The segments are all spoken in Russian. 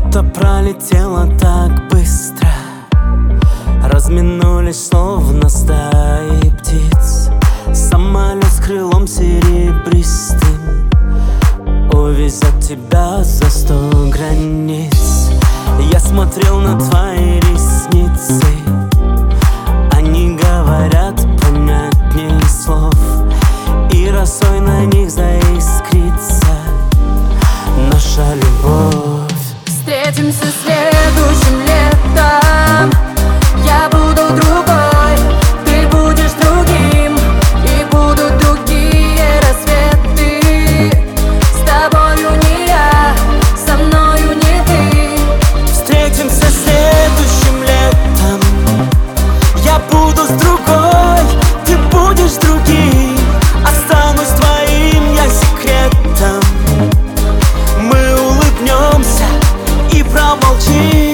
Лето пролетело так быстро, разминулись словно стаи птиц. Самолет с крылом серебристым увезет тебя за 100 границ. Я смотрел на твои ресницы, они говорят понятнее слов, и росой на них заискрится наша любовь. Встретимся следующим летом. Я буду другой, ты будешь другим, и будут другие рассветы. С тобою не я, со мною не ты. Встретимся следующим летом. Я буду с другой, ты будешь другим, останусь твоим я секретом. Мы улыбнемся и промолчим.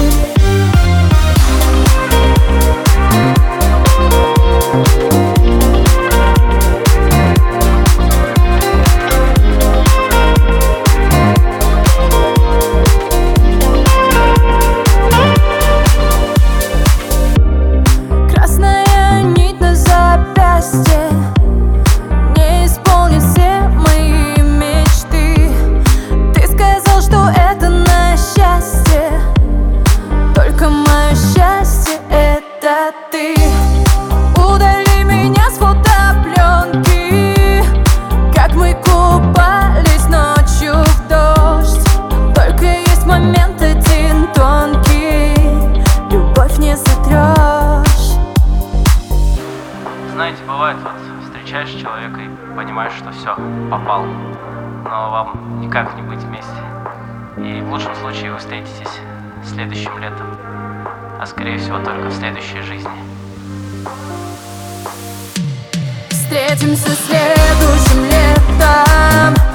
Красная нить на запястье не исполнит все мои мечты. Ты сказал, что это на счастье, только мое счастье — это ты. Удали меня с фотопленки, как мы купались ночью в дождь. Только есть момент один тонкий, любовь не сотрешь. Знаете, бывает, вот встречаешь человека и понимаешь, что все, попал, но вам никак не быть вместе. И в лучшем случае вы встретитесь следующим летом, а скорее всего только в следующей жизни. Встретимся следующим летом.